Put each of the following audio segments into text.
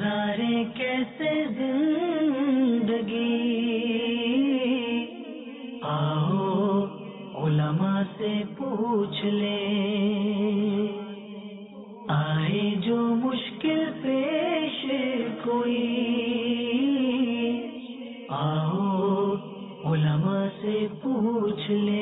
गुजारे कैसे जिंदगी, आओ उलमा से पूछ ले, आए जो मुश्किल पेश कोई, आओ उलमा से पूछ ले।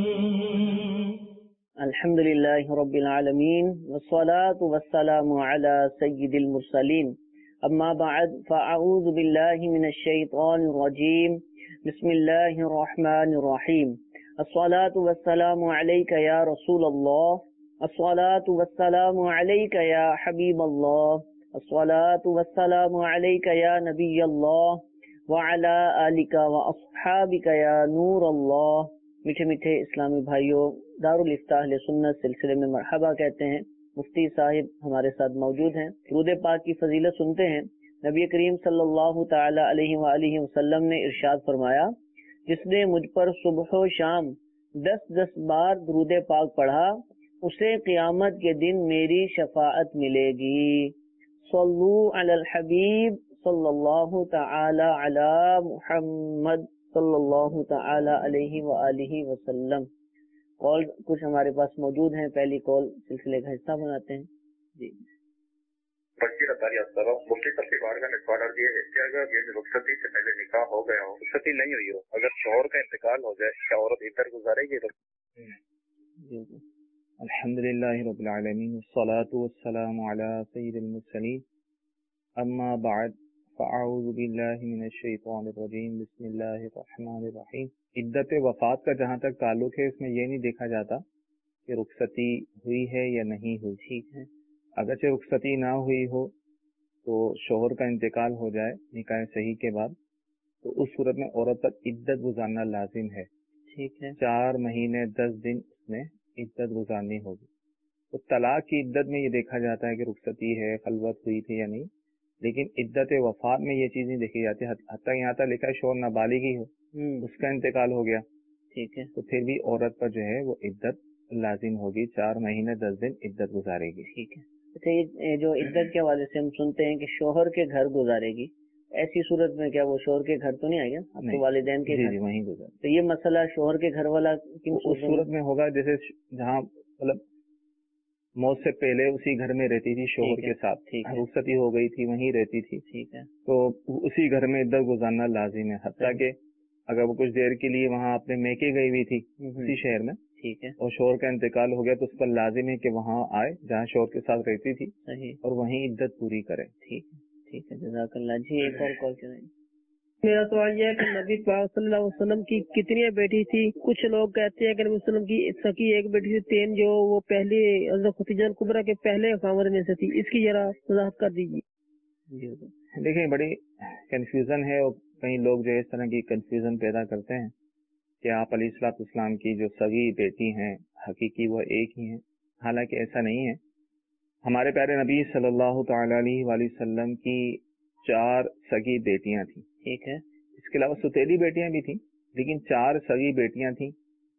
الحمدللہ رب العالمین والصلاة والسلام علی سید المرسلین اما بعد فاعوذ باللہ من الشیطان الرجیم بسم اللہ الرحمن الرحیم الصلاة والسلام علیک یا رسول اللہ الصلاة والسلام علیک یا حبیب اللہ الصلاة والسلام علیک یا نبی اللہ وعلی آلک واصحابک یا نور اللہ۔ میٹھے میٹھے اسلامی بھائیوں، دارالفتاح اہل سنت سلسلے میں مرحبا کہتے ہیں۔ مفتی صاحب ہمارے ساتھ موجود ہیں، درود پاک کی فضیلت سنتے ہیں۔ نبی کریم صلی اللہ تعالی علیہ وآلہ وسلم نے ارشاد فرمایا، جس نے مجھ پر صبح و شام 10 بار درود پاک پڑھا اسے قیامت کے دن میری شفاعت ملے گی۔ صلو علی الحبیب صلی اللہ تعالی علی محمد صلی اللہ تعالی علیہ وآلہ وسلم۔ کال کچھ ہمارے پاس موجود ہیں، پہلی کال سلسلے کا حصہ بناتے ہیں۔ جی بشیر اطاری السلام، مفتی صاحب کی بارگاہ میں سوال عرض یہ ہے کہ اگر یہ رخصتی سے پہلے نکاح ہو گیا ہو، رخصتی نہیں ہوئی ہو، اگر شوہر کا انتقال ہو جائے، کیا عورت عدت گزارے گی؟ الحمدللہ رب العالمین والصلاة والسلام علی سید المرسلین اما بعد فاعوذ باللہ من الشیطان الرجیم بسم اللہ الرحمن الرحیم۔ عدت وفات کا جہاں تک تعلق ہے، اس میں یہ نہیں دیکھا جاتا کہ رخصتی ہوئی ہے یا نہیں ہوئی۔ ٹھیک ہے، اگرچہ رخصتی نہ ہوئی ہو تو شوہر کا انتقال ہو جائے نکاح صحیح کے بعد، تو اس صورت میں عورت پر عدت گزارنا لازم ہے۔ ٹھیک ہے، 4 مہینے 10 دن اس میں عدت گزارنی ہوگی۔ تو طلاق کی عدت میں یہ دیکھا جاتا ہے کہ رخصتی ہے، خلوت ہوئی تھی یا نہیں، لیکن عدت وفات میں یہ چیز نہیں دیکھی جاتی۔ حتیٰ یہاں تک لکھا ہے شوہر نابالغ ہی ہو، اس کا انتقال ہو گیا، ٹھیک ہے، تو پھر بھی عورت پر جو ہے وہ عدت لازم ہوگی، 4 مہینے 10 دن عدت گزارے گی۔ ٹھیک ہے، اچھا، یہ جو عدت کے حوالے سے ہم سنتے ہیں کہ شوہر کے گھر گزارے گی، ایسی صورت میں کیا وہ شوہر کے گھر تو نہیں آئے گا؟ آپ کے والدین کے گھر؟ جی وہیں گزارے۔ تو یہ مسئلہ شوہر کے گھر والا کن صورت میں ہوگا جیسے جہاں مطلب موت سے پہلے اسی گھر میں رہتی تھی شوہر کے ساتھ، رخصتی ہو گئی تھی وہیں رہتی تھی، ٹھیک ہے، تو اسی گھر میں عدت گزارنا لازم ہے۔ حتیٰ کہ اگر وہ کچھ دیر کے لیے وہاں اپنے میکے گئی ہوئی تھی اسی شہر میں، ٹھیک ہے، اور شوہر کا انتقال ہو گیا تو اس پر لازم ہے کہ وہاں آئے جہاں شوہر کے ساتھ رہتی تھی، اور وہیں عدت پوری کرے۔ ٹھیک ہے، ٹھیک ہے، جزاک اللہ۔ جی ایک اور کال کریں۔ میرا سوال یہ ہے کہ نبی پاک صلی اللہ علیہ وسلم کی کتنی بیٹی تھی؟ کچھ لوگ کہتے ہیں کہ نبی وسلم کی سکی ایک بیٹی تھی، 3 جو وہ پہلی حضرت خدیجہ کبریٰ کے پہلے خاوند میں سے تھی، اس کی ذرا وضاحت کر دیجیے۔ دیکھیں بڑی کنفیوژن ہے، اور کئی لوگ جو اس طرح کی کنفیوژن پیدا کرتے ہیں کہ آپ علیہ الصلوۃ والسلام کی جو سگی بیٹی ہیں حقیقی وہ ایک ہی ہیں، حالانکہ ایسا نہیں ہے۔ ہمارے پیارے نبی صلی اللہ تعالی علیہ وآلہ وسلم کی 4 سگی بیٹیاں تھیں، ٹھیک ہے، اس کے علاوہ ستیلی بیٹیاں بھی تھیں، لیکن 4 سگی بیٹیاں تھیں۔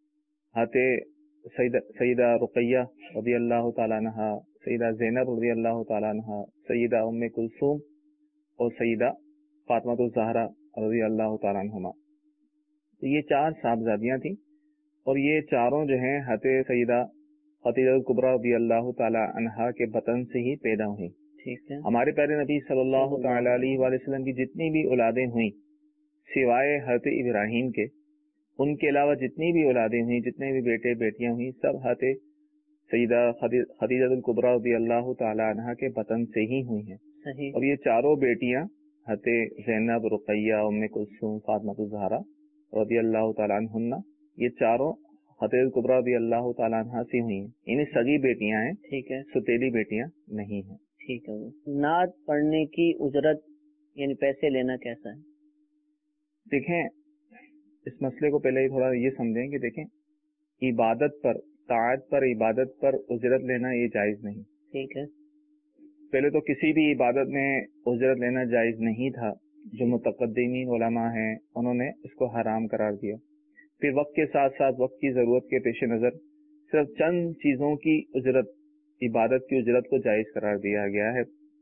سیدہ رقیہ رضی اللہ تعالیٰ عنہ، سیدہ زینب رضی اللہ تعالیٰ عنہ، سیدہ ام کلثوم اور سیدہ فاطمہ الزہرا رضی اللہ تعالیٰ عنہما۔ تو یہ 4 صاحبزادیاں تھیں، اور یہ چاروں جو ہیں حضرت سیدہ خدیجہ کبریٰ رضی اللہ تعالیٰ عنہا کے بطن سے ہی پیدا ہوئیں۔ ٹھیک ہے، ہمارے پیارے نبی صلی اللہ تعالی علیہ وآلہ وسلم کی جتنی بھی اولادیں ہوئیں سوائے حضرت ابراہیم کے، ان کے علاوہ جتنی بھی اولادیں ہوئیں، جتنے بھی بیٹے بیٹیاں ہوئیں، سب حضرت سیدہ خدیجہ کبریٰ رضی اللہ تعالی عنہا کے بطن سے ہی ہوئی ہیں۔ اور یہ چاروں بیٹیاں حضرت زینب، رقیہ، ام کلثوم، فاطمہ الزہرا رضی اللہ تعالیٰ عنہن، یہ چاروں حضرت کبریٰ رضی اللہ تعالیٰ عنہا سے ہوئی ہیں، انہیں سگی بیٹیاں ہیں، ٹھیک ہے، ستیلی بیٹیاں نہیں ہیں۔ ٹھیک ہے، نعت پڑھنے کی اجرت یعنی پیسے لینا کیسا ہے؟ دیکھیں اس مسئلے کو پہلے تھوڑا یہ سمجھیں کہ دیکھیں عبادت پر، طاعت پر، عبادت پر اجرت لینا یہ جائز نہیں۔ ٹھیک ہے، پہلے تو کسی بھی عبادت میں اجرت لینا جائز نہیں تھا، جو متقدمین علماء ہیں انہوں نے اس کو حرام قرار دیا۔ پھر وقت کے ساتھ ساتھ وقت کی ضرورت کے پیش نظر صرف چند چیزوں کی اجرت، عبادت کی اجرت کو جائز قرار دیا گیا ہے،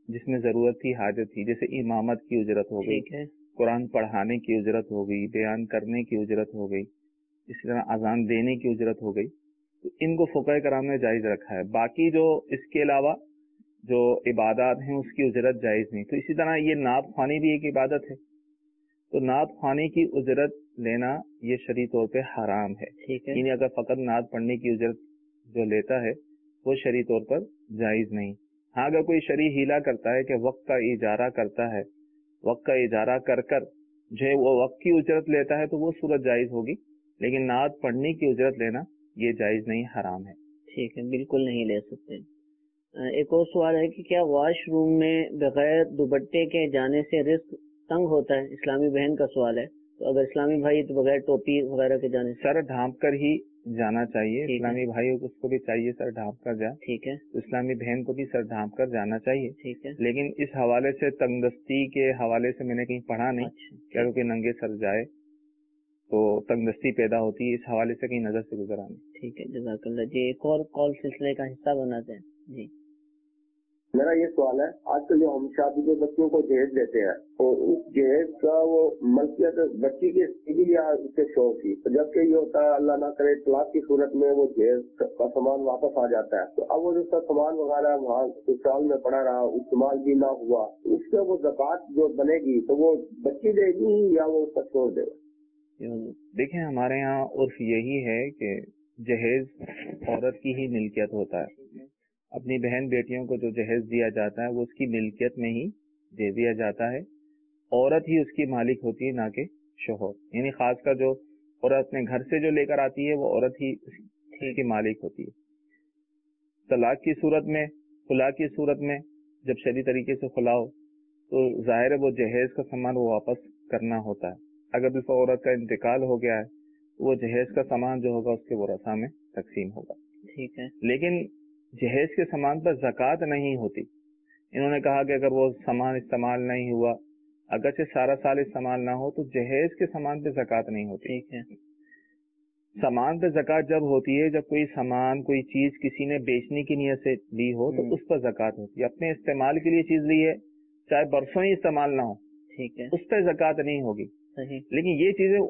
جس میں ضرورت تھی، حاجت تھی، جیسے امامت کی اجرت ہو گئی، ٹھیک ہے، قرآن پڑھانے کی اجرت ہو گئی، بیان کرنے کی اجرت ہو گئی، اسی طرح اذان دینے کی اجرت ہو گئی، تو ان کو فقہ کرام نے جائز رکھا ہے۔ باقی جو اس کے علاوہ جو عبادات ہیں اس کی اجرت جائز نہیں۔ تو اسی طرح یہ نعت خوانی بھی ایک عبادت ہے، تو نعت خوانی کی اجرت لینا یہ شرعی طور پہ حرام ہے۔ ٹھیک ہے، یعنی اگر فقط نعت پڑھنے کی اجرت جو لیتا ہے وہ شرعی طور پر جائز نہیں۔ ہاں اگر کوئی شرعی ہیلا کرتا ہے کہ وقت کا اجارہ کرتا ہے، وقت کا اجارہ کر جو ہے وہ وقت کی اجرت لیتا ہے تو وہ صورت جائز ہوگی، لیکن نعت پڑھنے کی اجرت لینا یہ جائز نہیں، حرام ہے۔ ٹھیک ہے، بالکل نہیں لے سکتے۔ ایک اور سوال ہے کہ کیا واش روم میں بغیر دوپٹے کے جانے سے رزق تنگ ہوتا ہے؟ اسلامی بہن کا سوال ہے، تو اگر اسلامی بھائی تو بغیر ٹوپی وغیرہ کے جانے سے؟ سر ڈھانپ کر ہی جانا چاہیے، ٹھیک ہے، اسلامی بھائی اس کو بھی چاہیے سر ڈھانپ کر جائے، ٹھیک ہے، تو اسلامی بہن کو بھی سر ڈھانپ کر جانا چاہیے۔ ٹھیک ہے، لیکن اس حوالے سے تنگ دستی کے حوالے سے میں نے کہیں پڑھا نہیں اچھا، کہ اگر کوئی ننگے سر جائے تو تنگ دستی پیدا ہوتی ہے، اس حوالے سے کہیں نظر سے گزر آنے۔ ٹھیک ہے، جزاک اللہ جی۔ ایک اور کال سلسلے کا حصہ بناتے ہیں جی۔ میرا یہ سوال ہے، آج کل جو ہم شادی کے بچوں کو جہیز دیتے ہیں تو اس جہیز کا وہ ملکیت بچی کی تھی یا اس کے شوق کی، جبکہ یہ ہوتا ہے اللہ نہ کرے طلاق کی صورت میں وہ جہیز کا سامان واپس آ جاتا ہے، تو اب وہ جس کا سامان وغیرہ وہاں سسرال میں پڑا رہا، استعمال بھی نہ ہوا، اس سے وہ زکوٰۃ جو بنے گی تو وہ بچی دے گی یا وہ اس کا چھوڑ دے گا؟ دیکھیں ہمارے یہاں عرف یہی ہے کہ جہیز عورت کی ہی ملکیت ہوتا ہے، اپنی بہن بیٹیوں کو جو جہیز دیا جاتا ہے وہ اس کی ملکیت میں ہی دے دیا جاتا ہے، عورت ہی اس کی مالک ہوتی ہے نہ کہ شوہر، یعنی خاص کر جو عورت اپنے گھر سے جو لے کر آتی ہے وہ عورت ہی اس کی مالک ہوتی ہے۔ طلاق کی صورت میں، خلا کی صورت میں جب شرعی طریقے سے خلا ہو تو ظاہر ہے وہ جہیز کا سامان وہ واپس کرنا ہوتا ہے۔ اگر اس عورت کا انتقال ہو گیا ہے وہ جہیز کا سامان جو ہوگا اس کے ورثاء میں تقسیم ہوگا۔ ٹھیک ہے، لیکن جہیز کے سامان پر زکوٰۃ نہیں ہوتی۔ انہوں نے کہا کہ اگر وہ سامان استعمال نہیں ہوا، اگرچہ سارا سال استعمال نہ ہو، تو جہیز کے سامان پہ زکوٰۃ نہیں ہوتی۔ ٹھیک ہے، سامان پہ زکوٰۃ جب ہوتی ہے جب کوئی سامان، کوئی چیز کسی نے بیچنے کی نیت سے لی ہو تو اس پر زکوٰۃ ہوتی ہے۔ اپنے استعمال کے لیے چیز لی ہے، چاہے برسوں ہی استعمال نہ ہو، ٹھیک ہے، اس پہ زکوٰۃ نہیں ہوگی۔ صحیح، لیکن یہ چیزیں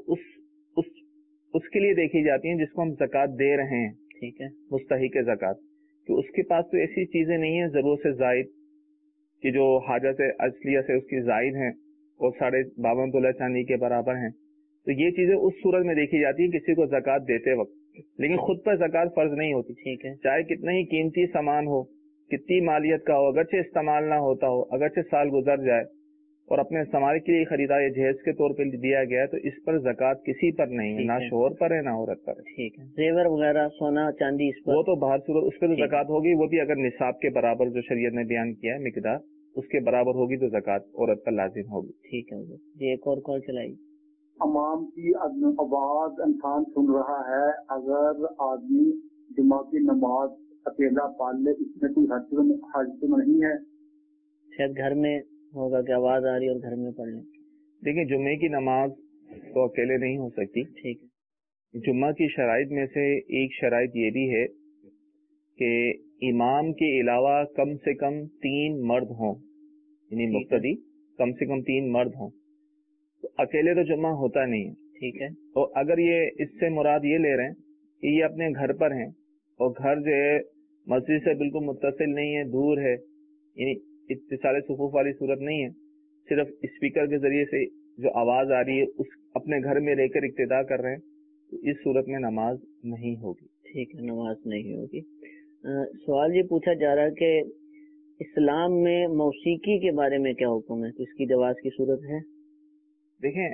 اس کے لیے دیکھی جاتی ہیں جس کو ہم زکوٰۃ دے رہے ہیں، ٹھیک ہے، مستحق زکوٰۃ، کہ اس کے پاس تو ایسی چیزیں نہیں ہیں ضرورت سے زائد کہ جو حاجت اصلیہ سے اس کی زائد ہیں اور 52.5 تولہ چاندی کے برابر ہیں، تو یہ چیزیں اس صورت میں دیکھی جاتی ہیں کسی کو زکوٰۃ دیتے وقت، لیکن خود پر زکوٰۃ فرض نہیں ہوتی۔ ٹھیک ہے، چاہے کتنا ہی قیمتی سامان ہو، کتنی مالیت کا ہو، اگرچہ استعمال نہ ہوتا ہو، اگرچہ سال گزر جائے اور اپنے استعمال کے لیے خریدا یا جہیز کے طور پہ دیا گیا ہے، تو اس پر زکوٰۃ کسی پر نہیں ہے، نہ شوہر پر ہے نہ عورت پر ہے۔ ٹھیک ہے، زیور وغیرہ سونا چاندی اس پر وہ تو باہر صورت اس پہ تو زکوٰۃ ہوگی، وہ بھی اگر نصاب کے برابر جو شریعت نے بیان کیا ہے مقدار اس کے برابر ہوگی تو زکوٰۃ عورت پر لازم ہوگی۔ ٹھیک ہے جی۔ ایک اور کال چلائی۔ امام کی آواز انسان سن رہا ہے، اگر آدمی جمعہ کی نماز اکیلا پڑھ لے اس میں کوئی حرج تو نہیں ہے؟ شاید گھر میں ہوگا کہ آواز آ رہی ہے اور گھر میں پڑھ لیں۔ دیکھیں جمعے کی نماز تو اکیلے نہیں ہو سکتی۔ ٹھیک ہے، جمعہ کی شرائط میں سے ایک شرائط یہ بھی ہے کہ امام کے علاوہ کم سے کم 3 مرد ہوں، یعنی مقتدی کم سے کم 3 مرد ہوں، تو اکیلے تو جمعہ ہوتا نہیں ہے۔ ٹھیک ہے، اور اگر یہ اس سے مراد یہ لے رہے ہیں کہ یہ اپنے گھر پر ہیں اور گھر جو ہے مسجد سے بالکل متصل نہیں ہے، دور ہے، یعنی اتصال صفوف والی صورت نہیں ہے، صرف اسپیکر کے ذریعے سے جو آواز آ رہی ہے اس اپنے گھر میں رہ کر اقتدا کر رہے ہیں، تو اس صورت میں نماز نہیں ہوگی۔ ٹھیک ہے، نماز نہیں ہوگی۔ سوال یہ پوچھا جا رہا ہے کہ اسلام میں موسیقی کے بارے میں کیا حکم ہے؟ اس کی جواز کی صورت ہے؟ دیکھیں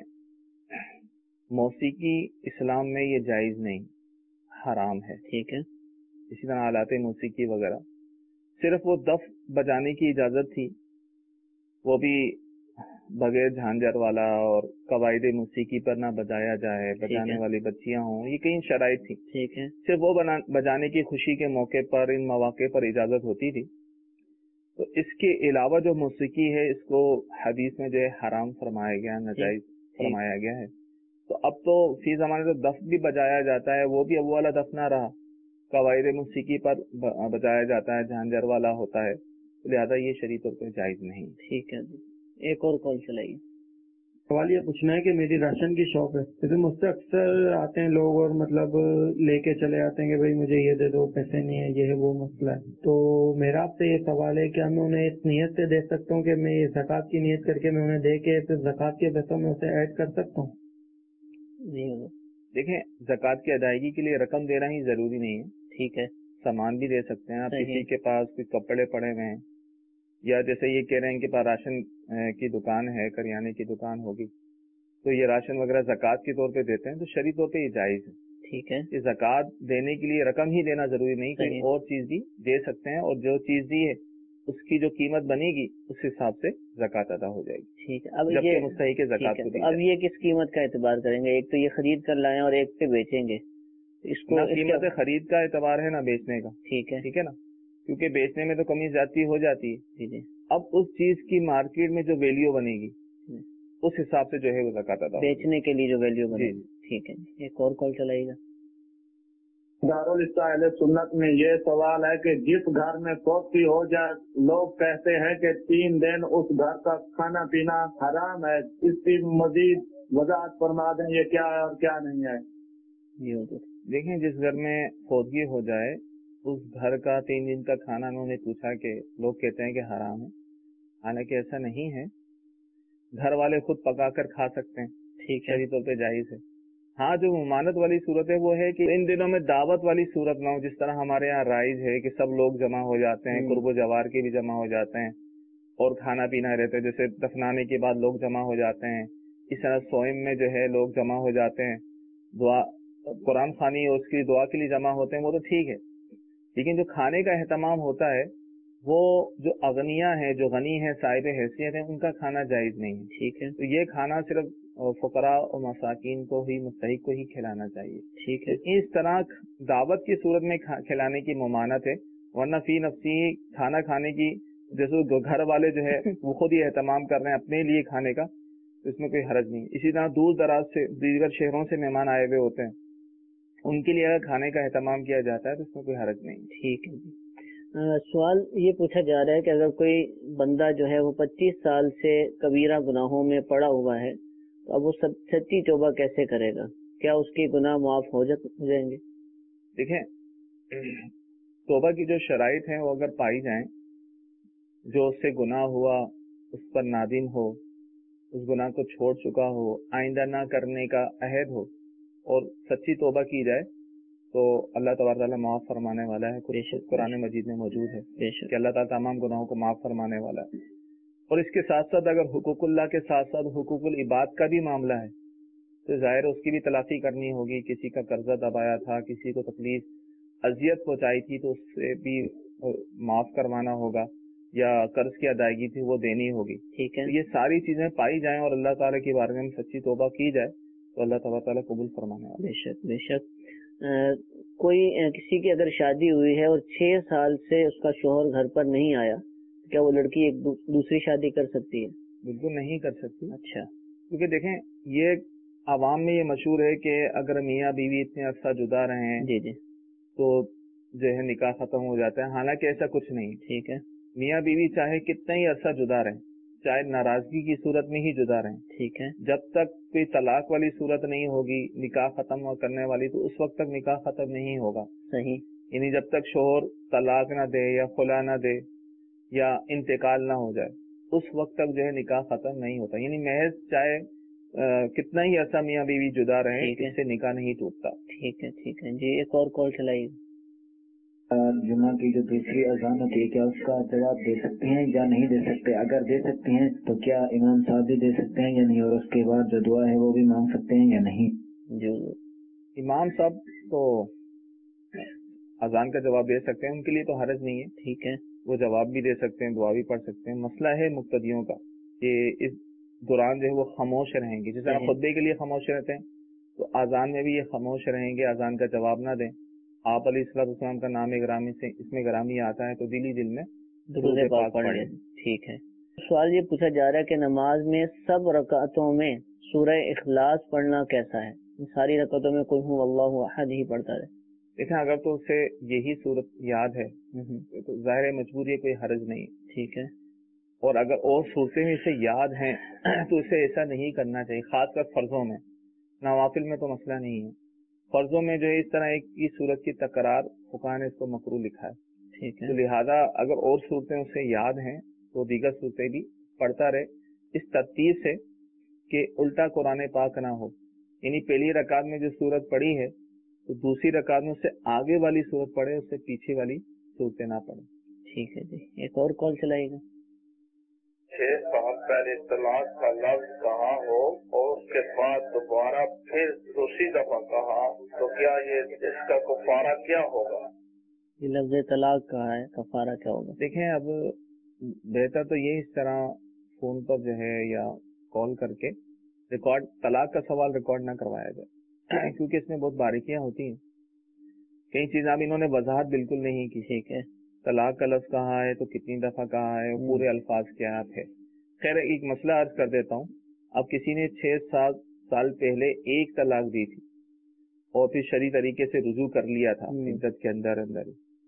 موسیقی اسلام میں یہ جائز نہیں، حرام ہے۔ ٹھیک ہے، اسی طرح آلات موسیقی وغیرہ، صرف وہ دف بجانے کی اجازت تھی، وہ بھی بغیر جھانجھر والا، اور قواعد موسیقی پر نہ بجایا جائے، بجانے والی بچیاں ہوں، یہ کئی شرائط تھی۔ ٹھیک ہے، صرف وہ بجانے کی خوشی کے موقع پر ان مواقع پر اجازت ہوتی تھی۔ تو اس کے علاوہ جو موسیقی ہے اس کو حدیث میں جو ہے حرام فرمایا گیا، ناجائز فرمایا گیا ہے۔ تو اب تو فی زمانے تو دف بھی بجایا جاتا ہے، وہ بھی اب والا دف نہ رہا، قواعد موسیقی پر بجایا جاتا ہے، جھانجھر والا ہوتا ہے، لہٰذا یہ شرعی طور پر جائز نہیں. ٹھیک ہے جی. ایک اور کال چلائیے. سوال یہ پوچھنا ہے کہ میری راشن کی شاپ ہے، جیسے مجھ سے اکثر آتے ہیں لوگ اور مطلب لے کے چلے آتے ہیں کہ بھائی مجھے یہ دے دو، پیسے نہیں ہے، یہ ہے وہ مسئلہ ہے. تو میرا آپ سے یہ سوال ہے کہ میں انہیں اس نیت سے دے سکتا ہوں کہ میں یہ زکوٰۃ کی نیت کر کے میں انہیں دے کے پھر زکوٰۃ کے پیسوں میں اسے ایڈ کر سکتا ہوں؟ نہیں. دیکھیں زکوٰۃ کی ادائیگی کے لیے رقم دینا ہی ضروری نہیں ہے. ٹھیک ہے. سامان بھی دے سکتے ہیں آپ. کسی کے پاس کوئی کپڑے پڑے ہوئے ہیں یا جیسے یہ کہہ رہے ہیں کہ پاس راشن کی دکان ہے، کریانے کی دکان ہوگی، تو یہ راشن وغیرہ زکوٰۃ کے طور پہ دیتے ہیں تو شرعی طور پہ یہ جائز ہے. ٹھیک ہے. یہ زکوٰۃ دینے کے لیے رقم ہی دینا ضروری نہیں، کہیں اور چیز بھی دے سکتے ہیں، اور جو چیز دی ہے اس کی جو قیمت بنے گی اس حساب سے زکوٰۃ ادا ہو جائے گی. ٹھیک ہے. اب جبکہ مستحق زکوٰۃ کو دی اب یہ کس قیمت کا اعتبار کریں گے؟ ایک تو یہ خرید کر لائیں اور ایک پہ بیچیں گے، اس کو نہ قیمت خرید کا اعتبار ہے نہ بیچنے کا. ٹھیک ہے. ٹھیک ہے نا، کیونکہ بیچنے میں تو کمی زیادتی ہو جاتی ہے. جی جی. اب اس چیز کی مارکیٹ میں جو ویلیو بنے گی اس حساب سے جو ہے وہ زکوٰۃ ادا ہوگی. بیچنے کے لیے جو ویلیو بنے گی. ٹھیک ہے. ایک اور کال چلائیے گا. دارالاسلام اہل سنت میں یہ سوال ہے کہ جس گھر میں فوتی ہو جائے لوگ کہتے ہیں کہ 3 دن اس گھر کا کھانا پینا حرام ہے، اس کی مزید وضاحت فرما دیں یہ کیا ہے اور کیا نہیں ہے. دیکھیں جس گھر میں فوتگی ہو جائے اس گھر کا 3 دن کا کھانا انہوں نے پوچھا کہ لوگ کہتے ہیں کہ حرام ہے، حالانکہ ایسا نہیں ہے. گھر والے خود پکا کر کھا سکتے ہیں. ٹھیک ہے، شرعی طور پہ جائز ہے. ہاں جو ممانت والی صورت ہے وہ ہے کہ ان دنوں میں دعوت والی صورت نہ ہو، جس طرح ہمارے یہاں رائج ہے کہ سب لوگ جمع ہو جاتے ہیں، قرب و جوار کے بھی جمع ہو جاتے ہیں اور کھانا پینا رہتا ہے، جیسے دفنانے کے بعد لوگ جمع ہو جاتے ہیں. اس طرح سوئم میں جو ہے لوگ جمع ہو جاتے ہیں، دعا قرآن خوانی اور اس کی دعا کے لیے جمع ہوتے ہیں، وہ تو ٹھیک ہے. لیکن جو کھانے کا اہتمام ہوتا ہے وہ جو اغنیاء ہیں، جو غنی ہیں، صاحب حیثیت ہیں، ان کا کھانا جائز نہیں ہے. ٹھیک ہے. تو یہ کھانا صرف فقراء اور مساکین کو ہی، مستحق کو ہی کھلانا چاہیے. ٹھیک ہے. اس طرح دعوت کی صورت میں کھلانے کی ممانت ہے، ورنہ فی نفسی کھانا کھانے کی جیسے گھر والے جو ہے وہ خود ہی اہتمام کر رہے ہیں اپنے لیے کھانے کا، اس میں کوئی حرج نہیں. اسی طرح دور دراز سے دیگر شہروں سے مہمان آئے ہوئے ہوتے ہیں، ان کے لیے اگر کھانے کا اہتمام کیا جاتا ہے تو اس میں کوئی حرج نہیں. ٹھیک ہے. سوال یہ پوچھا جا رہا ہے کہ اگر کوئی بندہ جو ہے وہ 25 سال سے کبیرہ گناہوں میں پڑا ہوا ہے تو اب وہ سچی توبہ کیسے کرے گا؟ کیا اس کے گناہ معاف ہو جائیں گے؟ دیکھیں توبہ کی جو شرائط ہیں وہ اگر پائی جائیں، جو اس سے گناہ ہوا اس پر نادم ہو، اس گناہ کو چھوڑ چکا ہو، آئندہ نہ کرنے کا عہد ہو اور سچی توبہ کی جائے تو اللہ تبارک تعالیٰ معاف فرمانے والا ہے. قرآن مجید میں موجود ہے کہ اللہ تعالیٰ تمام گناہوں کو معاف فرمانے والا ہے. اور اس کے ساتھ ساتھ اگر حقوق اللہ کے ساتھ ساتھ حقوق العباد کا بھی معاملہ ہے تو ظاہر اس کی بھی تلافی کرنی ہوگی. کسی کا قرضہ دبایا تھا، کسی کو تکلیف اذیت پہنچائی تھی تو اس سے بھی معاف کروانا ہوگا، یا قرض کی ادائیگی تھی وہ دینی ہوگی. ٹھیک ہے. یہ ساری چیزیں پائی جائیں اور اللہ تعالیٰ کے بارے میں سچی توبہ کی جائے تو اللہ تعالیٰ قبول فرمانے والا. بے شک بے شک. کوئی کسی کی اگر شادی ہوئی ہے اور 6 سال سے اس کا شوہر گھر پر نہیں آیا، کیا وہ لڑکی ایک دوسری شادی کر سکتی ہے؟ بالکل نہیں کر سکتی. اچھا. کیونکہ دیکھیں یہ عوام میں یہ مشہور ہے کہ اگر میاں بیوی اتنے عرصہ جدا رہے ہیں جی جی تو جو ہے نکاح ختم ہو جاتا ہے. حالانکہ ایسا کچھ نہیں. ٹھیک ہے. میاں بیوی چاہے کتنا ہی عرصہ جدا رہیں، چاہے ناراضگی کی صورت میں ہی جدا رہیں، ٹھیک ہے، جب تک کوئی طلاق والی صورت نہیں ہوگی نکاح ختم کرنے والی تو اس وقت تک نکاح ختم نہیں ہوگا. صحیح. یعنی جب تک شوہر طلاق نہ دے یا خلا نہ دے یا انتقال نہ ہو جائے اس وقت تک جو ہے نکاح ختم نہیں ہوتا. یعنی محض چاہے کتنا ہی عرصہ میاں بیوی جدا رہیں اس سے نکاح نہیں ٹوٹتا. ٹھیک ہے ٹھیک ہے جی. ایک اور کال چلائیے. جمعہ کی جو دوسری اذان ہوتی ہے کیا اس کا جواب دے سکتے ہیں یا نہیں دے سکتے؟ اگر دے سکتے ہیں تو کیا امام صاحب بھی دے سکتے ہیں یا نہیں، اور اس کے بعد جو دعا ہے وہ بھی مانگ سکتے ہیں یا نہیں؟ جو امام صاحب تو اذان کا جواب دے سکتے ہیں، ان کے لیے تو حرج نہیں ہے. ٹھیک ہے. وہ جواب بھی دے سکتے ہیں، دعا بھی پڑھ سکتے ہیں. مسئلہ ہے مقتدیوں کا کہ اس دوران جو ہے وہ خاموش رہیں گے، جس طرح خطبے کے لیے خاموش رہتے ہیں تو اذان میں بھی یہ خاموش رہیں گے، اذان کا جواب نہ دیں. آپ علیہ السلام کا نام گرامی سے اس میں گرامی آتا ہے تو دل ہی دل میں درود پاک پڑھ لیں. ٹھیک ہے. سوال یہ پوچھا جا رہا ہے کہ نماز میں سب رکعتوں میں سورہ اخلاص پڑھنا کیسا ہے؟ ساری رکعتوں میں قل هو اللہ احد ہی پڑھتا ہے. دیکھیں اگر تو اسے یہی صورت یاد ہے تو ظاہر مجبوری کوئی حرج نہیں. ٹھیک ہے. اور اگر اور صورتیں اسے یاد ہیں تو اسے ایسا نہیں کرنا چاہیے، خاص کر فرضوں میں. نوافل میں تو مسئلہ نہیں ہے، فرضوں میں جو ہے اس طرح ایک کی صورت کی تکرار فقہا نے اس کو مکروہ لکھا ہے. ٹھیک ہے. تو لہذا اگر اور صورتیں اسے یاد ہیں تو دیگر صورتیں بھی پڑھتا رہے، اس ترتیب سے کہ الٹا قرآن پاک نہ ہو. یعنی پہلی رکعت میں جو صورت پڑھی ہے تو دوسری رکعت میں اس سے آگے والی صورت پڑھے، اس سے پیچھے والی صورتیں نہ پڑھے. ٹھیک ہے جی. ایک اور کال چلائے گا. 6 سال پہلے طلاق کا لفظ کہا ہو اور اس کے بعد دوبارہ پھر دوسری دفعہ کہا تو کیا یہ اس کا کفارہ کیا ہوگا؟ یہ لفظ طلاق کہا ہے، کفارہ کیا ہوگا؟ دیکھیں اب بہتر تو یہ اس طرح فون پر جو ہے یا کال کر کے ریکارڈ، طلاق کا سوال ریکارڈ نہ کروایا جائے کیونکہ اس میں بہت باریکیاں ہوتی ہیں. کئی چیزیں اب انہوں نے وضاحت بالکل نہیں کی. ٹھیک ہے. طلاق کا لفظ کہا ہے تو کتنی دفعہ کہا ہے، پورے الفاظ کیا ہے. خیر ایک مسئلہ عرض کر دیتا ہوں. اب کسی نے 6-7 سال پہلے ایک طلاق دی تھی اور پھر شرعی طریقے سے رجوع کر لیا تھا عدت کے اندر ہی،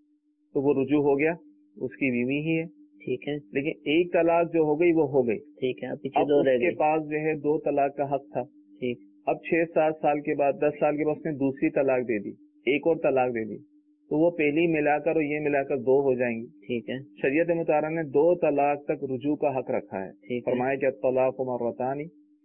تو وہ رجوع ہو گیا، اس کی بیوی ہی ہے. ٹھیک ہے. لیکن ایک طلاق جو ہو گئی وہ ہو گئی. ٹھیک ہے. اب اس کے پاس جو ہے 2 طلاق کا حق تھا. ٹھیک. اب 6-7 سال کے بعد 10 سال کے بعد اس نے دوسری طلاق دے دی، ایک اور طلاق دے دی، تو وہ پہلی ملا کر اور یہ ملا کر 2 ہو جائیں گی. ٹھیک ہے. شریعت مطالعہ نے 2 طلاق تک رجوع کا حق رکھا ہے. فرمایا کہ الطلاق مرتان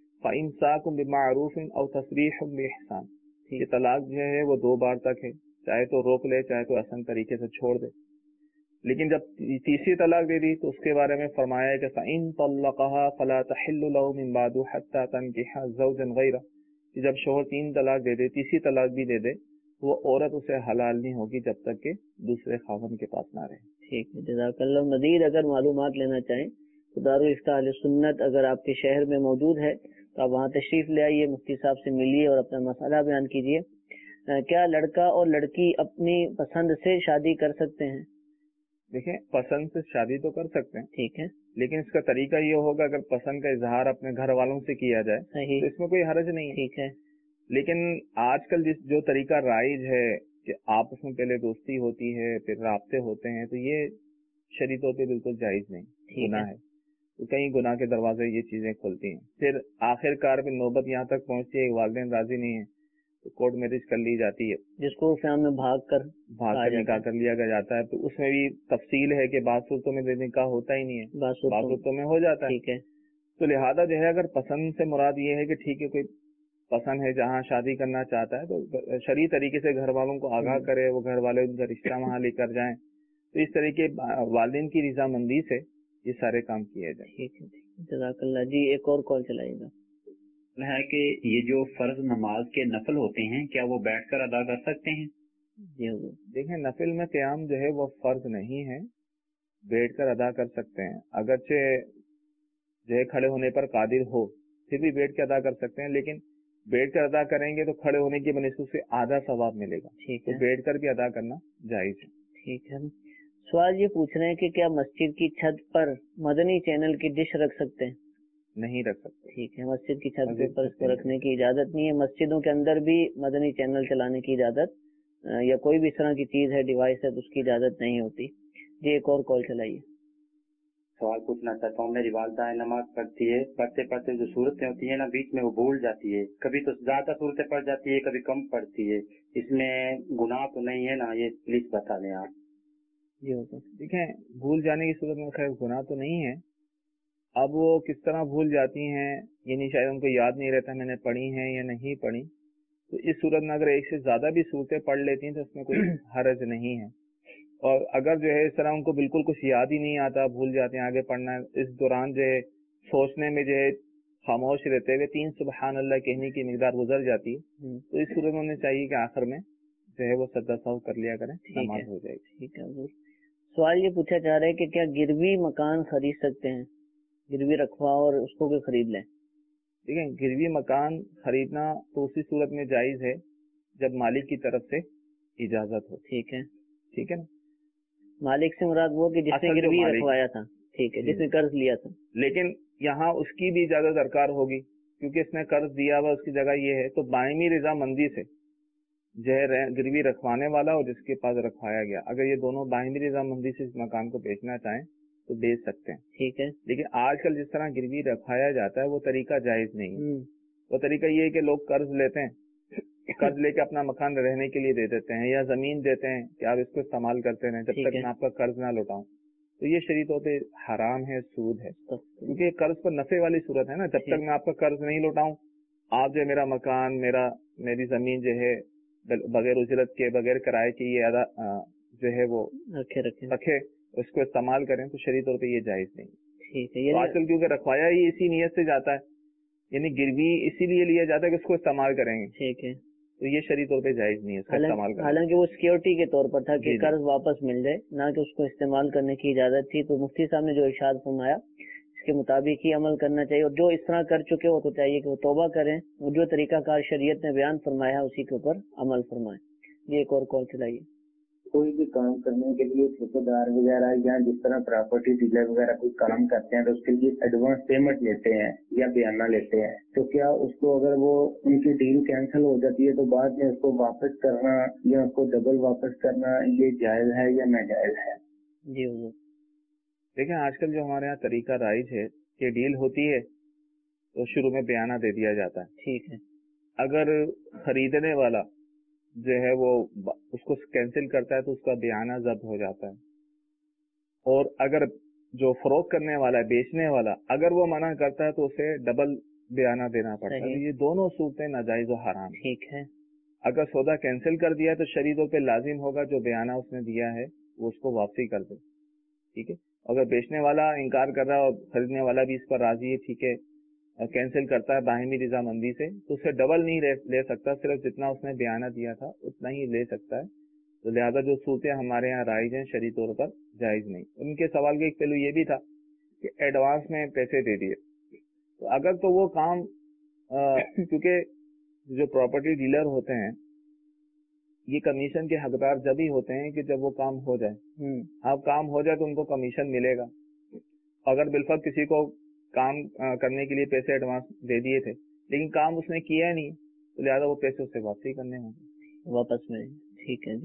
فإمساک بمعروف او تسریح بإحسان. یہ طلاق جو ہے وہ 2 بار تک ہے، چاہے تو روک لے چاہے تو احسن طریقے سے چھوڑ دے. لیکن جب تیسری طلاق دے دی تو اس کے بارے میں فرمایا کہ فإن طلقها فلا تحل له من بعد حتى تنكح زوجا غيره. جب شوہر 3 طلاق دے دے، تیسری طلاق بھی دے دے، وہ عورت اسے حلال نہیں ہوگی جب تک کہ دوسرے خاوند کے پاس نہ رہے. ٹھیک ہے. جزاک اللہ. مزید اگر معلومات لینا چاہیں تو دارالافتاء اہل سنت اگر آپ کے شہر میں موجود ہے تو آپ وہاں تشریف لے آئیے، مفتی صاحب سے ملیے اور اپنا مسئلہ بیان کیجیے. کیا لڑکا اور لڑکی اپنی پسند سے شادی کر سکتے ہیں؟ دیکھیں پسند سے شادی تو کر سکتے ہیں. ٹھیک ہے. لیکن اس کا طریقہ یہ ہوگا اگر پسند کا اظہار اپنے گھر والوں سے کیا جائے تو اس میں کوئی حرج نہیں ہے. ٹھیک ہے. لیکن آج کل جو طریقہ رائج ہے کہ آپس میں پہلے دوستی ہوتی ہے پھر رابطے ہوتے ہیں، تو یہ شرعی طور پہ بالکل جائز نہیں، گناہ ہے. تو کئی گناہ کے دروازے یہ چیزیں کھولتی ہیں. پھر آخر کار میں نوبت یہاں تک پہنچتی ہے کہ والدین راضی نہیں ہیں تو کورٹ میرج کر لی جاتی ہے، جس کو فیام میں بھاگ کر نکاح کر لیا جاتا ہے. تو اس میں بھی تفصیل ہے کہ بعض صورتوں میں نکاح ہوتا ہی نہیں ہے، بعض صورتوں میں ہو جاتا ہے. ٹھیک ہے. تو لہذا جو ہے اگر پسند سے مراد یہ ہے کہ ٹھیک ہے کوئی پسند ہے جہاں شادی کرنا چاہتا ہے تو شرعی طریقے سے گھر والوں کو آگاہ کرے، وہ گھر والے ان کا رشتہ وہاں لے کر جائیں، تو اس طریقے والدین کی رضامندی سے یہ سارے کام کیے جائیں. ٹھیک ہے. جزاک اللہ. جی ایک اور کال چلائیے گا. ہے کہ یہ جو فرض نماز کے نفل ہوتے ہیں کیا وہ بیٹھ کر ادا کر سکتے ہیں؟ جی دیکھیں نفل میں قیام جو ہے وہ فرض نہیں ہے، بیٹھ کر ادا کر سکتے ہیں. اگرچہ جو ہے کھڑے ہونے پر قادر ہو پھر بھی بیٹھ کے ادا کر سکتے ہیں، لیکن بیٹھ کر ادا کریں گے تو کھڑے ہونے کی بنسبت سے آدھا ثواب ملے گا. ٹھیک ہے. تو بیٹھ کر بھی ادا کرنا جائز ہے. ٹھیک ہے. سوال یہ پوچھ رہے ہیں کہ کیا مسجد کی چھت پر مدنی چینل کی ڈش رکھ سکتے ہیں؟ نہیں رکھ سکتے. ٹھیک ہے. مسجد کی چھت کے اوپر اس کو رکھنے کی اجازت نہیں ہے. مسجدوں کے اندر بھی مدنی چینل چلانے کی اجازت یا کوئی بھی اس طرح کی چیز ہے، ڈیوائس ہے، تو اس کی اجازت نہیں ہوتی. جی ایک اور کال چلائیے. سوال پوچھنا چاہتا ہوں. میری والدہ نماز پڑھتی ہے، پڑھتے پڑھتے جو صورتیں ہوتی ہیں نا بیچ میں وہ بھول جاتی ہے، کبھی تو زیادہ صورتیں پڑھ جاتی ہے کبھی کم پڑھتی ہے. اس میں گناہ تو نہیں ہے نا؟ یہ پلیز بتا دیں آپ. جی دیکھیں بھول جانے کی صورت میں خیر گناہ تو نہیں ہے. اب وہ کس طرح بھول جاتی ہیں، یعنی شاید ان کو یاد نہیں رہتا میں نے پڑھی ہیں یا نہیں پڑھی، تو اس صورت میں اگر ایک سے زیادہ بھی صورتیں پڑھ لیتی ہیں تو اس میں کوئی حرج نہیں ہے. اور اگر جو ہے اس طرح ان کو بالکل کچھ یاد ہی نہیں آتا، بھول جاتے ہیں آگے پڑھنا، اس دوران جو ہے سوچنے میں جو ہے خاموش رہتے ہوئے 3 سبحان اللہ کہنے کی مقدار گزر جاتی ہے، تو اس صورت میں انہیں چاہیے کہ آخر میں جو ہے وہ سجدہ سہو کر لیا کریں، نماز ہو جائے گی. ٹھیک ہے. سوال یہ پوچھا جا رہا ہے کہ کیا گروی مکان خرید سکتے ہیں؟ گروی رکھوا اور اس کو بھی خرید لیں. دیکھیں گروی مکان خریدنا تو اسی صورت میں جائز ہے جب مالک کی طرف سے اجازت ہو. ٹھیک ہے. ٹھیک ہے نا. مالک سے مراد وہ کہ جس نے گروی رکھوایا تھا، ٹھیک ہے، جس نے قرض لیا تھا. لیکن یہاں اس کی بھی اجازت درکار ہوگی کیونکہ اس نے قرض دیا ہوا، اس کی جگہ یہ ہے، تو باہمی رضامندی سے جو ہے گروی رکھوانے والا اور جس کے پاس رکھوایا گیا، اگر یہ دونوں باہمی رضامندی سے اس مکان کو بیچنا چاہیں تو بیچ سکتے ہیں. ٹھیک ہے. لیکن آج کل جس طرح گروی رکھایا جاتا ہے وہ طریقہ جائز نہیں ہے. وہ طریقہ یہ ہے کہ لوگ قرض لیتے ہیں، قرض لے کے اپنا مکان رہنے کے لیے دے دیتے ہیں یا زمین دیتے ہیں کہ آپ اس کو استعمال کرتے رہیں جب تک میں آپ کا قرض نہ لوٹاؤں. تو یہ شرعی طور پہ حرام ہے، سود ہے، کیونکہ قرض پر نفع والی صورت ہے نا. جب تک میں آپ کا قرض نہیں لوٹاؤں آپ جو میرا مکان میری زمین جو ہے بغیر اجرت کے بغیر کرائے کے یہ جو ہے وہ رکھے اس کو استعمال کریں تو شرعی طور پہ یہ جائز نہیں. ٹھیک ہے. تو آج کل کیونکہ رکھوایا ہی اسی نیت سے جاتا ہے، یعنی گروی اسی لیے لیا جاتا ہے کہ اس کو استعمال کریں گے. ٹھیک ہے. تو یہ شرعی طور پہ جائز نہیں ہے اس کا استعمال کرنا. حالانکہ وہ سیکیورٹی کے طور پر تھا کہ قرض واپس مل جائے، نہ کہ اس کو استعمال کرنے کی اجازت تھی. تو مفتی صاحب نے جو ارشاد فرمایا اس کے مطابق ہی عمل کرنا چاہیے، اور جو اس طرح کر چکے وہ تو چاہیے کہ وہ توبہ کریں، وہ جو طریقہ کار شریعت نے بیان فرمایا اسی کے اوپر عمل فرمائیں. یہ ایک اور کال چلائیے. کوئی بھی کام کرنے کے لیے ٹھیکے دار وغیرہ یا جس طرح پراپرٹی ڈیلر وغیرہ کوئی کام کرتے ہیں تو اس کے لیے ایڈوانس پیمنٹ لیتے ہیں یا بیانہ لیتے ہیں، تو کیا اس کو اگر وہ ان کی ڈیل کینسل ہو جاتی ہے تو بعد میں اس کو واپس کرنا یا اس کو ڈبل واپس کرنا یہ جائز ہے یا ناجائز ہے؟ جی حضور. دیکھیں آج کل جو ہمارے یہاں طریقہ رائج ہے کہ ڈیل ہوتی ہے تو شروع میں بیانہ دے دیا جاتا ہے. ٹھیک ہے. اگر خریدنے والا جو ہے وہ اس کو کینسل کرتا ہے تو اس کا بیانہ ضبط ہو جاتا ہے، اور اگر جو فروخت کرنے والا ہے بیچنے والا اگر وہ منع کرتا ہے تو اسے ڈبل بیانہ دینا پڑتا ہے. یہ دونوں صورتیں ناجائز و حرام. ٹھیک ہے. اگر سودا کینسل کر دیا تو شرعی طور پہ لازم ہوگا جو بیانہ اس نے دیا ہے وہ اس کو واپسی کر دے. ٹھیک ہے. اگر بیچنے والا انکار کر رہا ہے اور خریدنے والا بھی اس پر راضی ہے ٹھیک ہے کینسل کرتا ہے باہمی رضامندی سے تو اسے ڈبل نہیں لے سکتا، صرف جتنا اس نے بیانہ دیا تھا اتنا ہی لے سکتا ہے. تو لہذا جو صورتیں ہمارے یہاں رائج ہیں شرعی طور پر جائز نہیں. ان کے سوال کا ایک پہلو یہ بھی تھا کہ ایڈوانس میں پیسے دے دیے، تو اگر تو وہ کام کیونکہ جو پراپرٹی ڈیلر ہوتے ہیں یہ کمیشن کے حقدار جب ہی ہوتے ہیں کہ جب وہ کام ہو جائے. اب کام ہو جائے تو ان کو کمیشن ملے گا. اگر بالفرض کسی کو کام کرنے کے لیے پیسے ایڈوانس دے دیے تھے لیکن کام اس نے کیا نہیں تو لہٰذا وہ پیسے اس سے واپسی کرنے ہوں گے واپس میں. ٹھیک ہے جی.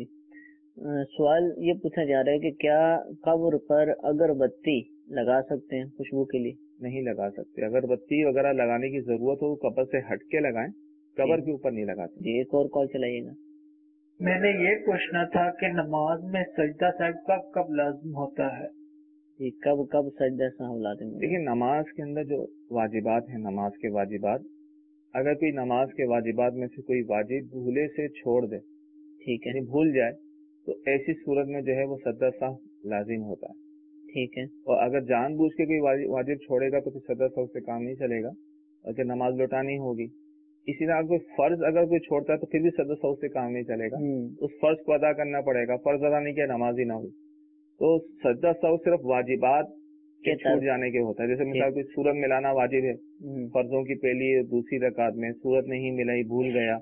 سوال یہ پوچھا جا رہا ہے کہ کیا قبر پر اگربتی لگا سکتے ہیں خوشبو کے لیے؟ نہیں لگا سکتے. اگربتی وغیرہ لگانے کی ضرورت ہو قبر سے ہٹ کے لگائیں، قبر کے اوپر نہیں لگاتے. جی ایک اور کال چلائیے گا. میں نے یہ پوچھنا تھا کہ نماز میں سجدہ سہو کب لازم ہوتا ہے؟ جی کب سجدہ سہو لازم ہے؟ دیکھیں نماز کے اندر جو واجبات ہیں نماز کے واجبات، اگر کوئی نماز کے واجبات میں سے کوئی واجب بھولے سے چھوڑ دے، ٹھیک ہے، یعنی بھول جائے تو ایسی صورت میں جو ہے وہ سجدہ سہو لازم ہوتا ہے. ٹھیک ہے. اور اگر جان بوجھ کے کوئی واجب چھوڑے گا تو پھر سجدہ سہو سے کام نہیں چلے گا اور کہ نماز لوٹانی ہوگی. اسی طرح کوئی فرض اگر کوئی چھوڑتا ہے تو پھر بھی سجدہ سہو سے کام نہیں چلے گا، اس فرض کو ادا کرنا پڑے گا. فرض ادا نہیں کیا نماز ہی نہ ہوئی. تو سجدہ سہو صرف واجبات کے چھوٹ جانے کے ہوتا ہے. جیسے مثال کوئی سورت ملانا واجب ہے فرضوں کی پہلی دوسری رکعت میں، سورت نہیں ملائی بھول گیا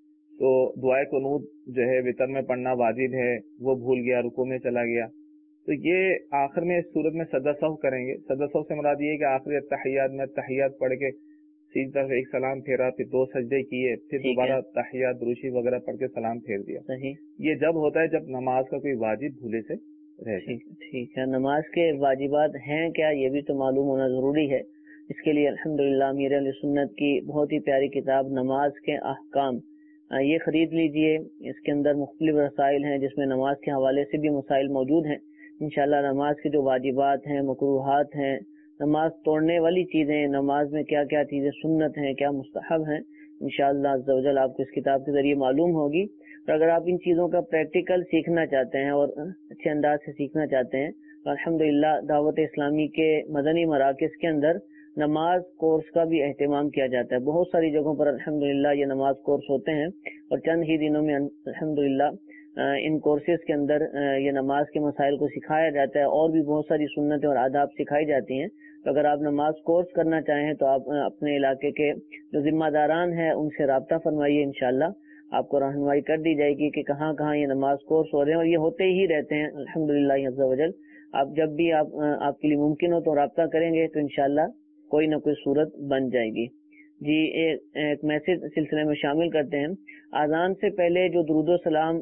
تو دعائے قنوت جو ہے وتر میں پڑھنا واجب ہے، وہ بھول گیا رکوع میں چلا گیا تو یہ آخر میں اس صورت میں سجدہ سہو کریں گے. سجدہ سہو سے مراد یہ ہے کہ آخری تحیات میں تحیات پڑھ کے سیدھی طرف ایک سلام پھیرا، پھر 2 سجدے کیے، پھر دوبارہ تحیات دروشی وغیرہ پڑھ کے سلام پھیر دیا. یہ جب ہوتا ہے جب نماز کا کوئی واجب بھولے سے رہے. ٹھیک ہے. نماز کے واجبات ہیں کیا یہ بھی تو معلوم ہونا ضروری ہے. اس کے لیے الحمدللہ امیر اہل سنت کی بہت ہی پیاری کتاب نماز کے احکام یہ خرید لیجئے. اس کے اندر مختلف رسائل ہیں جس میں نماز کے حوالے سے بھی مسائل موجود ہیں. انشاءاللہ نماز کے جو واجبات ہیں، مکروہات ہیں، نماز توڑنے والی چیزیں، نماز میں کیا کیا چیزیں سنت ہیں، کیا مستحب ہیں، انشاءاللہ عز و جل آپ کو اس کتاب کے ذریعے معلوم ہوگی. اور اگر آپ ان چیزوں کا پریکٹیکل سیکھنا چاہتے ہیں اور اچھے انداز سے سیکھنا چاہتے ہیں تو الحمدللہ دعوت اسلامی کے مدنی مراکز کے اندر نماز کورس کا بھی اہتمام کیا جاتا ہے. بہت ساری جگہوں پر الحمدللہ یہ نماز کورس ہوتے ہیں اور چند ہی دنوں میں الحمدللہ ان کورسز کے اندر یہ نماز کے مسائل کو سکھایا جاتا ہے اور بھی بہت ساری سنتیں اور آداب سکھائی جاتی ہیں. تو اگر آپ نماز کورس کرنا چاہیں تو آپ اپنے علاقے کے جو ذمہ داران ہیں ان سے رابطہ فرمائیے. انشاءاللہ آپ کو رہنمائی کر دی جائے گی کہ کہاں کہاں یہ نماز کورس ہو رہے ہیں اور یہ ہوتے ہی رہتے ہیں الحمدللہ عز و جل. آپ جب بھی آپ کے لیے ممکن ہو تو رابطہ کریں گے تو انشاءاللہ کوئی نہ کوئی صورت بن جائے گی. جی ایک میسج سلسلے میں شامل کرتے ہیں. اذان سے پہلے جو درود و سلام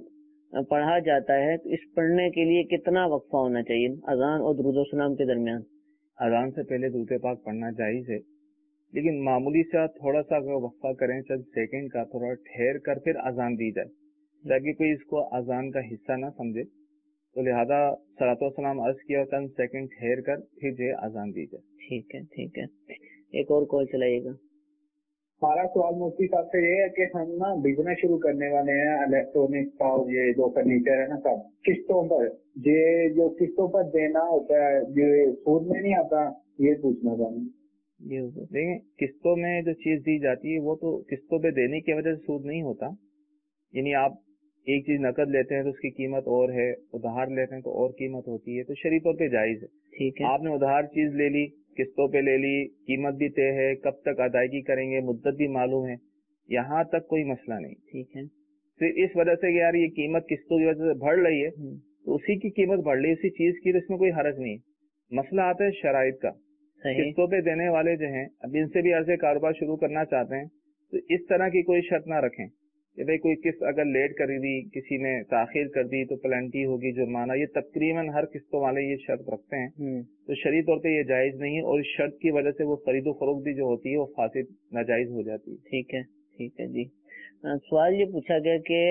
پڑھا جاتا ہے تو اس پڑھنے کے لیے کتنا وقفہ ہونا چاہیے اذان اور درود و سلام کے درمیان؟ اذان سے پہلے درود پاک پڑھنا جائز ہے، لیکن معمولی سے تھوڑا سا اگر وقفہ کریں چند سیکنڈ کا، تھوڑا ٹھہر کر پھر اذان دی جائے تاکہ کوئی اس کو اذان کا حصہ نہ سمجھے، تو لہذا صلاۃ و سلام عرض کیا اور چند سیکنڈ ٹھہر کر پھر جو ہے اذان دی جائے۔ ٹھیک ہے ٹھیک ہے، ایک اور کال چلائیے گا۔ ہمارا سوال مفتی صاحب سے یہ ہے کہ ہم نا بزنس شروع کرنے والے ہیں، الیکٹرانک کا یہ جو فرنیچر ہے نا سب قسطوں پر، یہ جو قسطوں پر دینا ہوتا ہے یہ سود میں نہیں آتا، یہ پوچھنا چاہوں گا۔ دیکھیں قسطوں میں جو چیز دی جاتی ہے وہ تو قسطوں پہ دینے کی وجہ سے سود نہیں ہوتا، یعنی آپ ایک چیز نقد لیتے ہیں تو اس کی قیمت اور ہے، ادھار لیتے ہیں تو اور قیمت ہوتی ہے، تو شرعی طور پہ جائز ہے۔ ٹھیک ہے، آپ نے ادھار چیز لے لی، قسطوں پہ لے لی، قیمت بھی طے ہے، کب تک ادائیگی کریں گے مدت بھی معلوم ہے، یہاں تک کوئی مسئلہ نہیں۔ ٹھیک ہے، پھر اس وجہ سے کہ یار یہ قیمت قسطوں کی وجہ سے بڑھ رہی ہے تو اسی کی قیمت بڑھ رہی ہے اسی چیز کی، تو اس میں کوئی حرج نہیں ہے۔ مسئلہ آتا ہے شرائط کا، قسطوں پہ دینے والے جو ہیں اب ان سے بھی ایسے کاروبار شروع کرنا چاہتے ہیں تو اس طرح کی کوئی شرط نہ رکھیں کہ بھائی کوئی قسط اگر لیٹ کر دی، کسی نے تاخیر کر دی تو پلنٹی ہوگی، جرمانہ، یہ تقریباً ہر قسطوں والے یہ شرط رکھتے ہیں، تو شرعی طور پہ یہ جائز نہیں ہے، اور اس شرط کی وجہ سے وہ خرید و فروخت بھی جو ہوتی ہے وہ فاسد ناجائز ہو جاتی ہے۔ ٹھیک ہے ٹھیک ہے جی۔ سوال یہ پوچھا گیا کہ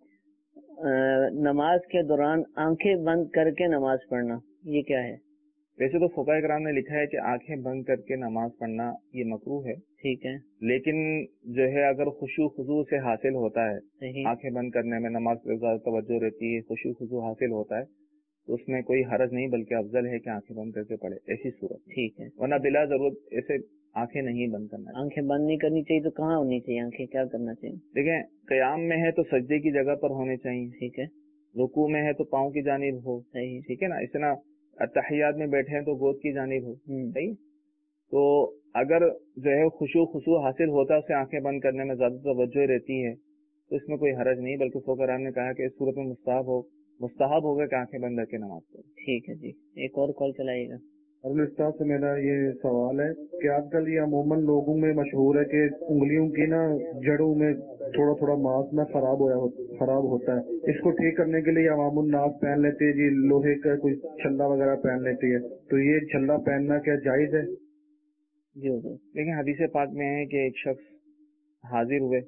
نماز کے دوران آنکھیں بند کر کے نماز پڑھنا یہ کیا ہے؟ ویسے تو فقہاء کرام نے لکھا ہے کہ آنکھیں بند کر کے نماز پڑھنا یہ مکروہ ہے، ٹھیک ہے، لیکن جو ہے اگر خشوع خضوع سے حاصل ہوتا ہے، صحیح، آنکھیں بند کرنے میں نماز پہ زیادہ توجہ رہتی ہے، خشوع خضوع حاصل ہوتا ہے تو اس میں کوئی حرج نہیں، بلکہ افضل ہے کہ آنکھیں بند کر کے پڑھے ایسی صورت۔ ٹھیک ہے، ورنہ بلا ضرورت ایسے آنکھیں نہیں بند کرنا۔ آنکھیں بند نہیں کرنی چاہیے تو کہاں ہونی چاہیے آنکھیں، کیا کرنا چاہیے؟ دیکھیں قیام میں ہے تو سجدے کی جگہ پر ہونے چاہیے، ٹھیک ہے، رکوع میں ہے تو پاؤں کی جانب ہو، صحیح، ٹھیک ہے نا، اس طرح تحیات میں بیٹھے ہیں تو گود کی جانب ہو، صحیح۔ تو اگر جو ہے خشوع خضوع حاصل ہوتا ہے اسے آنکھیں بند کرنے میں زیادہ توجہ رہتی ہے تو اس میں کوئی حرج نہیں، بلکہ فقہاء نے کہا کہ اس صورت میں مستحب ہوگا کہ آنکھیں بند کر کے نماز پڑھیں۔ ٹھیک ہے جی، ایک اور کال چلائیے گا۔ اور استاد سے میرا یہ سوال ہے کہ آج کل یہ عموماً لوگوں میں مشہور ہے کہ انگلیوں کی نا جڑوں میں تھوڑا تھوڑا ماس نا خراب ہوتا ہے، اس کو ٹھیک کرنے کے لیے عوام الناس پہن لیتے ہیں جی لوہے کا کوئی چھلا وغیرہ پہن لیتی ہے، تو یہ چھلا پہننا کیا جائز ہے؟ جی حضور، لیکن حدیث پاک میں ہے کہ ایک شخص حاضر ہوئے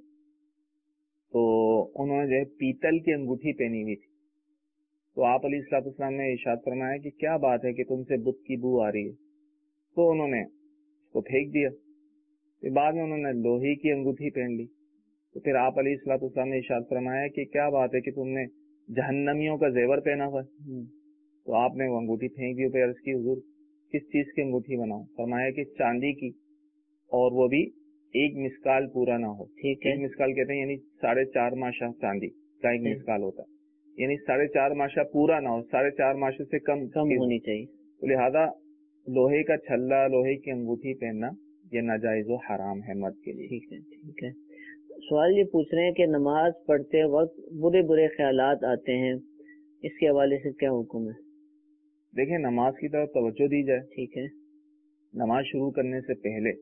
تو انہوں نے جو ہے پیتل کی انگوٹھی پہنی ہوئی تھی، تو آپ علیہ الصلوۃ والسلام نے ارشاد فرمایا کہ کیا بات ہے کہ تم سے بت کی بو آ رہی ہے، تو انہوں نے اس کو پھینک دیا، پھر بعد میں انہوں نے لوہے کی انگوٹھی پہن لی، تو پھر آپ علیہ الصلوۃ والسلام نے ارشاد فرمایا کہ کیا بات ہے کہ تم نے جہنمیوں کا زیور پہنا ہوا ہے، تو آپ نے وہ انگوٹھی پھینک دی، پہ عرض کی حضور کس چیز کی انگوٹھی بناؤں؟ فرمایا کہ چاندی کی، اور وہ بھی ایک مسکال پورا نہ ہو، ٹھیک ہے، ایک مسکال کہتے ہیں یعنی 4.5 ماشا چاندی کا ایک مسکال ہوتا ہے، یعنی 4.5 ماشا پورا نہ ہو، 4.5 ماشا سے کم ہونی چاہیے، تو لہذا لوہے کا چھلا، لوہے کی انگوٹھی پہننا یہ ناجائز و حرام ہے مرد کے لیے۔ ٹھیک ہے ٹھیک ہے۔ سوال یہ پوچھ رہے ہیں کہ نماز پڑھتے وقت برے برے خیالات آتے ہیں، اس کے حوالے سے کیا حکم ہے؟ دیکھیں نماز کی طرف توجہ دی جائے، ٹھیک ہے، نماز شروع کرنے سے پہلے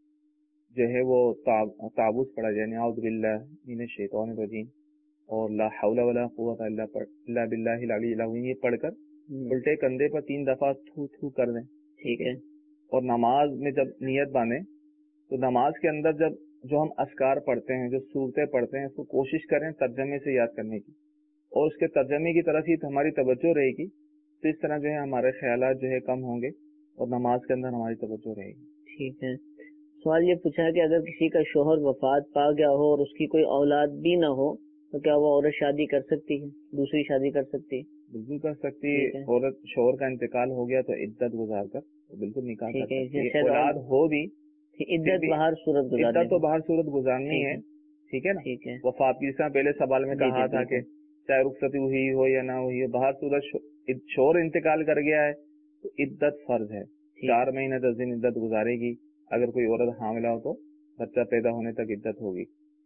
جو ہے وہ تعوذ پڑھا جائے، اعوذ باللہ من الشیطان الرجیم اور لا حول ولا قوت الا باللہ العلی العظیم، یہ پڑھ کر الٹے کندھے پر 3 دفعہ تھو تھو کر دیں، ٹھیک ہے، اور نماز میں جب نیت باندھیں تو نماز کے اندر جب جو ہم اذکار پڑھتے ہیں، جو صورتیں پڑھتے ہیں، اس کو کوشش کریں ترجمے سے یاد کرنے کی، اور اس کے ترجمے کی طرف ہی ہماری توجہ رہے گی، تو اس طرح جو ہے ہمارے خیالات جو ہے کم ہوں گے اور نماز کے اندر ہماری توجہ رہے گی۔ ٹھیک ہے۔ سوال یہ پوچھا ہے کہ اگر کسی کا شوہر وفات پا گیا ہو اور اس کی کوئی اولاد بھی نہ ہو تو کیا وہ عورت شادی کر سکتی ہے، دوسری شادی کر سکتی ہے؟ بالکل کر سکتی ہے، عورت شوہر کا انتقال ہو گیا تو عدت گزار کر بالکل نکاح کر سکتی ہے، اولاد ہو بھی عدت باہر صورت گزارنی، عدت تو باہر صورت گزارنی ہے، ٹھیک ہے نا، ٹھیک ہے، وفات کی طرح پہلے سوال میں کہا تھا کہ چاہے رخصتی ہوئی ہو یا نہ ہوئی ہو، باہر صورت شوہر انتقال کر گیا ہے تو عدت فرض ہے، 4 مہینے 10 دن عدت گزارے گی، اگر کوئی عورت حاملہ ہو تو بچہ پیدا ہونے تک عدت ہوگی۔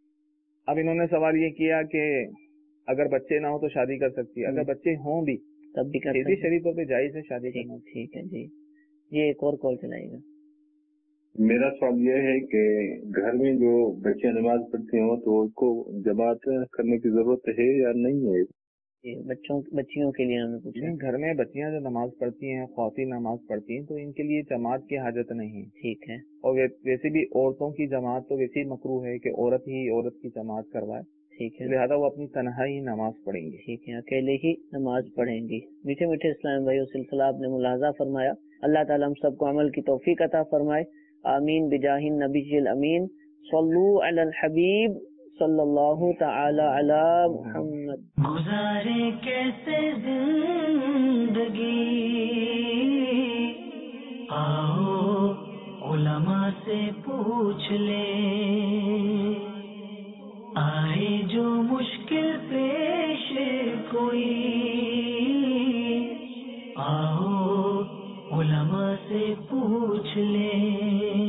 اب انہوں نے سوال یہ کیا کہ اگر بچے نہ ہو تو شادی کر سکتی ہے، اگر بچے ہوں بھی تب بھی کر سکتی ہے، شریف پہ جائز ہے شادی کرنا۔ ٹھیک ہے جی، یہ ایک اور کال چلائے گا۔ میرا سوال یہ ہے کہ گھر میں جو بچے نماز پڑھتے ہوں تو اس کو جماعت کرنے کی ضرورت ہے یا نہیں ہے؟ بچیوں کے لیے انہوں نے پوچھا. گھر میں بچیاں جو نماز پڑھتی ہیں، خواتین نماز پڑھتی ہیں، تو ان کے لیے جماعت کی حاجت نہیں. ٹھیک ہے. اور ویسے بھی عورتوں کی جماعت تو ویسے ہی مکروہ ہے کہ عورت ہی عورت کی جماعت کروائے. ٹھیک ہے. لہٰذا وہ اپنی تنہا ہی نماز پڑھیں گی. ٹھیک ہے، اکیلے ہی نماز پڑھیں گی. میٹھے میٹھے اسلام بھائیو، سلسلہ آپ نے ملاحظہ فرمایا. اللہ تعالیٰ ہم سب کو عمل کی توفیق عطا فرمائے. آمین بجاہ النبی الامین. صلو علی الحبیب صلی اللہ تعالی علی محمد. گزارے کیسے زندگی، آؤ علماء سے پوچھ لیں. آئے جو مشکل پیش کوئی، آؤ علماء سے پوچھ لیں.